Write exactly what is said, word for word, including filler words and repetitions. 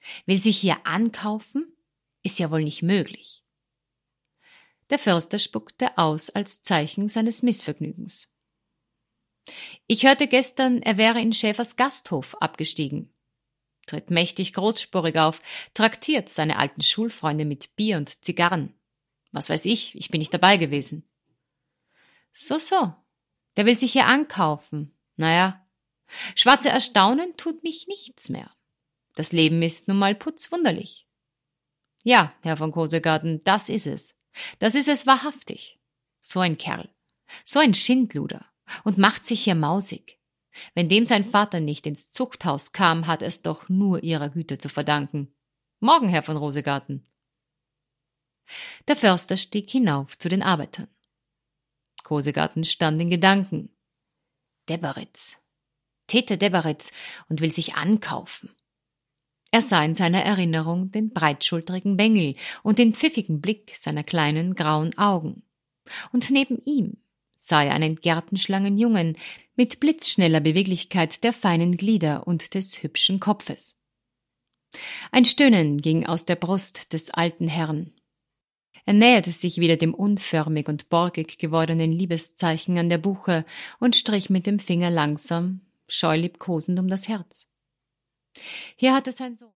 Will sich hier ankaufen? Ist ja wohl nicht möglich. Der Förster spuckte aus als Zeichen seines Missvergnügens. Ich hörte gestern, er wäre in Schäfers Gasthof abgestiegen. Tritt mächtig großspurig auf, traktiert seine alten Schulfreunde mit Bier und Zigarren. Was weiß ich, ich bin nicht dabei gewesen. So, so, der will sich hier ankaufen. Naja, schwarze Erstaunen tut mich nichts mehr. Das Leben ist nun mal putzwunderlich. Ja, Herr von Kosegarten, das ist es. Das ist es wahrhaftig. So ein Kerl, so ein Schindluder und macht sich hier mausig. Wenn dem sein Vater nicht ins Zuchthaus kam, hat es doch nur ihrer Güte zu verdanken. Morgen, Herr von Rosegarten. Der Förster stieg hinauf zu den Arbeitern. Kosegarten stand in Gedanken. Deberitz, Tete Deberitz und will sich ankaufen. Er sah in seiner Erinnerung den breitschultrigen Bengel und den pfiffigen Blick seiner kleinen grauen Augen. Und neben ihm sah er einen Gärtenschlangenjungen mit blitzschneller Beweglichkeit der feinen Glieder und des hübschen Kopfes. Ein Stöhnen ging aus der Brust des alten Herrn. Er näherte sich wieder dem unförmig und borgig gewordenen Liebeszeichen an der Buche und strich mit dem Finger langsam, scheu liebkosend um das Herz. Hier hatte sein Sohn